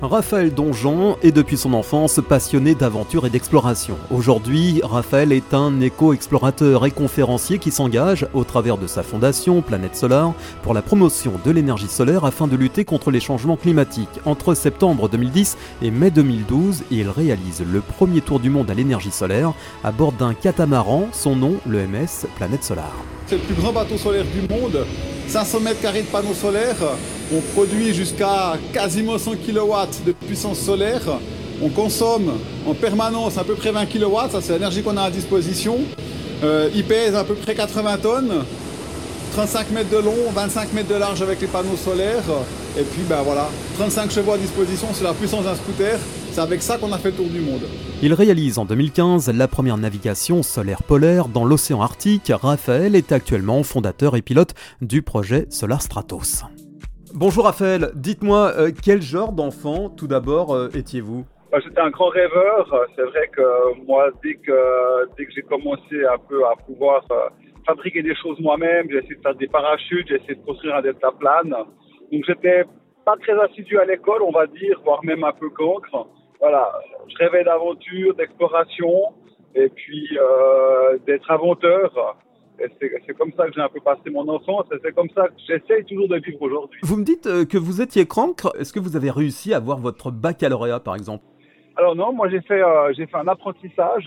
Raphaël Donjon est depuis son enfance passionné d'aventure et d'exploration. Aujourd'hui, Raphaël est un éco-explorateur et conférencier qui s'engage, au travers de sa fondation Planète Solar, pour la promotion de l'énergie solaire afin de lutter contre les changements climatiques. Entre septembre 2010 et mai 2012, il réalise le premier tour du monde à l'énergie solaire à bord d'un catamaran, son nom le MS Planète Solar. C'est le plus grand bateau solaire du monde, 500 mètres carrés de panneaux solaires, on produit jusqu'à quasiment 100 kW de puissance solaire, on consomme en permanence à peu près 20 kW, ça c'est l'énergie qu'on a à disposition, il pèse à peu près 80 tonnes, 35 mètres de long, 25 mètres de large avec les panneaux solaires, et puis ben voilà, 35 chevaux à disposition, c'est la puissance d'un scooter. C'est avec ça qu'on a fait le tour du monde. Il réalise en 2015 la première navigation solaire polaire dans l'océan Arctique. Raphaël est actuellement fondateur et pilote du projet Solar Stratos. Bonjour Raphaël, dites-moi quel genre d'enfant tout d'abord étiez-vous ? J'étais un grand rêveur. C'est vrai que moi, dès que j'ai commencé un peu à pouvoir fabriquer des choses moi-même, j'ai essayé de faire des parachutes, j'ai essayé de construire un deltaplane. Donc j'étais pas très assidu à l'école, on va dire, voire même un peu cancre. Voilà, je rêvais d'aventure, d'exploration, et puis d'être inventeur. Et c'est comme ça que j'ai un peu passé mon enfance, et c'est comme ça que j'essaye toujours de vivre aujourd'hui. Vous me dites que vous étiez cancre, est-ce que vous avez réussi à avoir votre baccalauréat par exemple ? Alors non, moi j'ai fait un apprentissage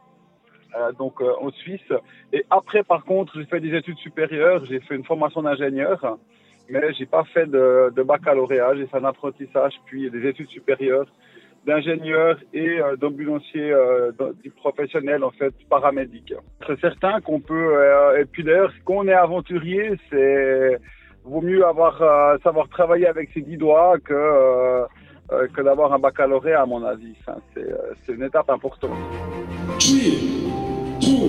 en Suisse, et après par contre j'ai fait des études supérieures, j'ai fait une formation d'ingénieur, mais j'ai pas fait de baccalauréat, j'ai fait un apprentissage puis des études supérieures d'ingénieur et d'ambulancier professionnel en fait paramédic. C'est certain qu'on peut et puis d'ailleurs quand on est aventurier, vaut mieux savoir travailler avec ses 10 doigts que d'avoir un baccalauréat à mon avis. Enfin, c'est une étape importante. 3, 2,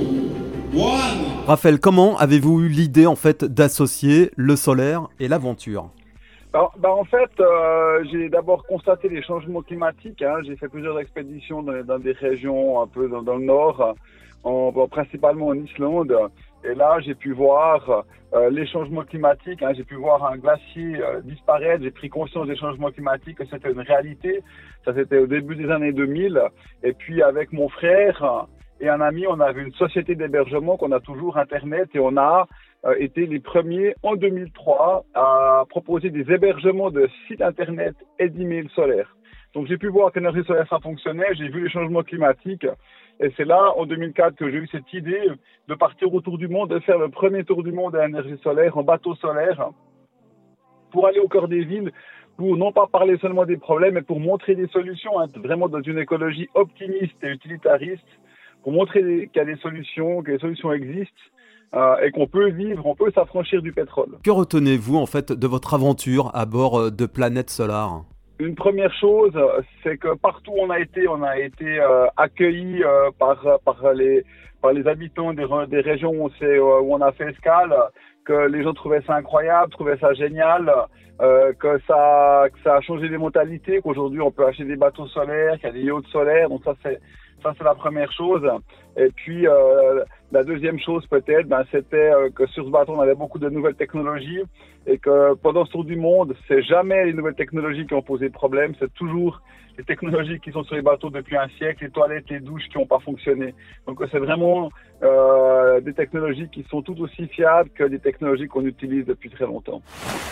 1. Raphaël, comment avez-vous eu l'idée en fait d'associer le solaire et l'aventure ? En fait, j'ai d'abord constaté les changements climatiques. J'ai fait plusieurs expéditions dans des régions un peu dans le nord, principalement en Islande. Et là, j'ai pu voir les changements climatiques. J'ai pu voir un glacier disparaître. J'ai pris conscience des changements climatiques, que c'était une réalité. Ça, c'était au début des années 2000. Et puis, avec mon frère et un ami, on avait une société d'hébergement qu'on a toujours, Internet, et on a été les premiers en 2003 à proposer des hébergements de sites internet et d'emails solaires. Donc j'ai pu voir que l'énergie solaire ça fonctionnait, j'ai vu les changements climatiques et c'est là en 2004 que j'ai eu cette idée de partir autour du monde, de faire le premier tour du monde à l'énergie solaire en bateau solaire pour aller au cœur des villes, pour non pas parler seulement des problèmes mais pour montrer des solutions, vraiment dans une écologie optimiste et utilitariste, pour montrer qu'il y a des solutions, que les solutions existent. Et qu'on peut vivre, on peut s'affranchir du pétrole. Que retenez-vous en fait de votre aventure à bord de Planète Solar ? Une première chose, c'est que partout où on a été accueillis par les habitants des régions où on a fait escale, que les gens trouvaient ça incroyable, trouvaient ça génial, que ça a changé les mentalités, qu'aujourd'hui on peut acheter des bateaux solaires, qu'il y a des yachts solaires, donc ça c'est la première chose. Et puis la deuxième chose peut-être, c'était que sur ce bateau on avait beaucoup de nouvelles technologies et que pendant ce tour du monde, c'est jamais les nouvelles technologies qui ont posé problème, c'est toujours les technologies qui sont sur les bateaux depuis un siècle, les toilettes, les douches qui n'ont pas fonctionné. Donc c'est vraiment des technologies qui sont tout aussi fiables que les technologies qu'on utilise depuis très longtemps.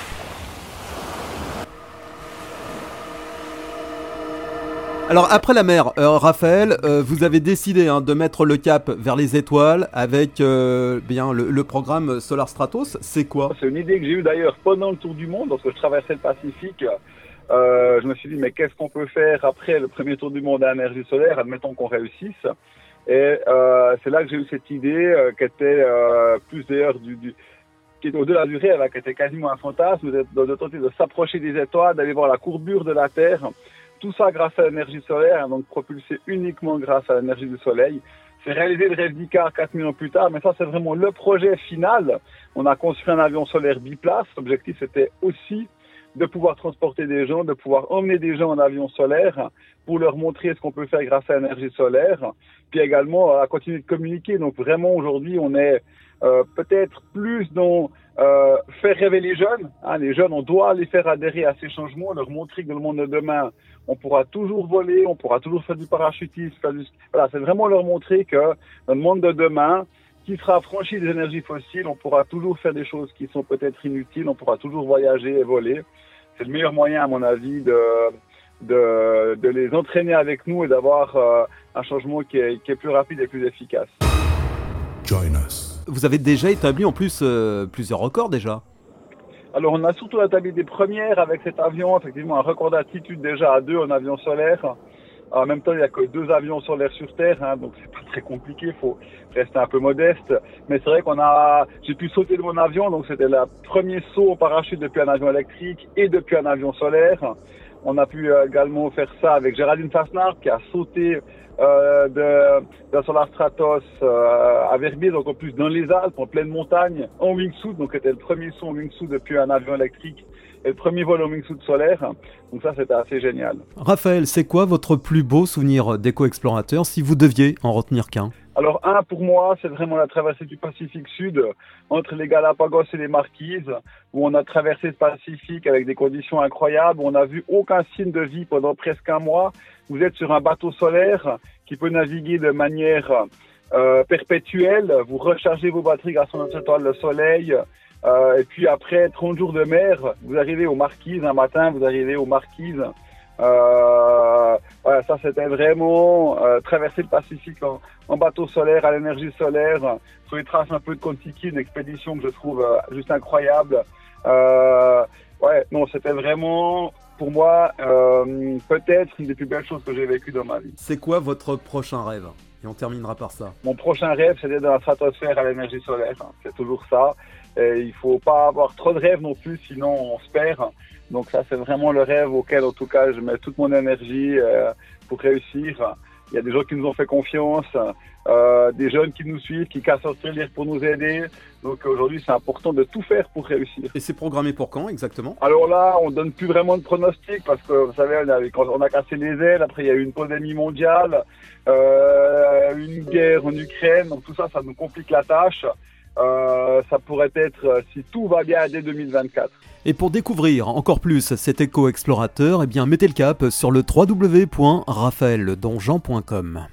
Alors après la mer, Raphaël, vous avez décidé de mettre le cap vers les étoiles avec le programme Solar Stratos. C'est quoi ? C'est une idée que j'ai eue d'ailleurs pendant le tour du monde, lorsque je traversais le Pacifique. Je me suis dit, mais qu'est-ce qu'on peut faire après le premier tour du monde à l'énergie solaire, admettons qu'on réussisse. Et c'est là que j'ai eu cette idée qui était plus d'ailleurs qui est au-delà du réel, qui était quasiment un fantasme, de tenter de s'approcher des étoiles, d'aller voir la courbure de la Terre. Tout ça grâce à l'énergie solaire, donc propulsé uniquement grâce à l'énergie du soleil. C'est réaliser le rêve d'Icare 4000 ans plus tard, mais ça c'est vraiment le projet final. On a construit un avion solaire biplace. L'objectif c'était aussi de pouvoir transporter des gens, de pouvoir emmener des gens en avion solaire pour leur montrer ce qu'on peut faire grâce à l'énergie solaire. Puis également à continuer de communiquer. Donc vraiment aujourd'hui on est peut-être plus dans faire rêver les jeunes. Les jeunes, on doit les faire adhérer à ces changements, leur montrer que dans le monde de demain, on pourra toujours voler, on pourra toujours faire du parachutisme. Voilà, c'est vraiment leur montrer que dans le monde de demain, qui sera affranchi des énergies fossiles, on pourra toujours faire des choses qui sont peut-être inutiles, on pourra toujours voyager et voler. C'est le meilleur moyen, à mon avis, de les entraîner avec nous et d'avoir un changement qui est plus rapide et plus efficace. Join us. Vous avez déjà établi en plus plusieurs records déjà. Alors on a surtout établi des premières avec cet avion, effectivement un record d'altitude déjà à 2 en avion solaire. En même temps, il n'y a que 2 avions solaires sur Terre, donc c'est pas très compliqué, il faut rester un peu modeste. Mais c'est vrai j'ai pu sauter de mon avion, donc c'était le premier saut au parachute depuis un avion électrique et depuis un avion solaire. On a pu également faire ça avec Géraldine Fasnard qui a sauté de Solar Stratos à Verbier, donc en plus dans les Alpes, en pleine montagne, en wingsuit. Donc c'était le premier saut en wingsuit depuis un avion électrique et le premier vol en wingsuit solaire. Donc ça, c'était assez génial. Raphaël, c'est quoi votre plus beau souvenir d'éco-explorateur si vous deviez en retenir qu'un ? Alors pour moi, c'est vraiment la traversée du Pacifique Sud, entre les Galapagos et les Marquises, où on a traversé le Pacifique avec des conditions incroyables, où on n'a vu aucun signe de vie pendant presque un mois. Vous êtes sur un bateau solaire qui peut naviguer de manière perpétuelle. Vous rechargez vos batteries grâce à notre étoile le soleil. Et puis après 30 jours de mer, vous arrivez aux Marquises. Un matin, vous arrivez aux Marquises. Voilà, ça c'était vraiment traverser le Pacifique en bateau solaire, à l'énergie solaire, sur les traces un peu de Kon-Tiki, une expédition que je trouve juste incroyable. C'était vraiment, pour moi, peut-être une des plus belles choses que j'ai vécues dans ma vie. C'est quoi votre prochain rêve ? Et on terminera par ça. Mon prochain rêve, c'est d'être dans la stratosphère à l'énergie solaire. C'est toujours ça. Et il faut pas avoir trop de rêves non plus, sinon on se perd. Donc ça, c'est vraiment le rêve auquel, en tout cas, je mets toute mon énergie pour réussir. Il y a des gens qui nous ont fait confiance, des jeunes qui nous suivent, qui cassent leur lire pour nous aider. Donc aujourd'hui, c'est important de tout faire pour réussir. Et c'est programmé pour quand exactement ? Alors là, on donne plus vraiment de pronostics parce que, vous savez, on a cassé les ailes. Après, il y a eu une pandémie mondiale, une guerre en Ukraine. Donc tout ça, ça nous complique la tâche. Ça pourrait être, si tout va bien, dès 2024. Et pour découvrir encore plus cet éco-explorateur, mettez le cap sur le www.raphaeldonjean.com.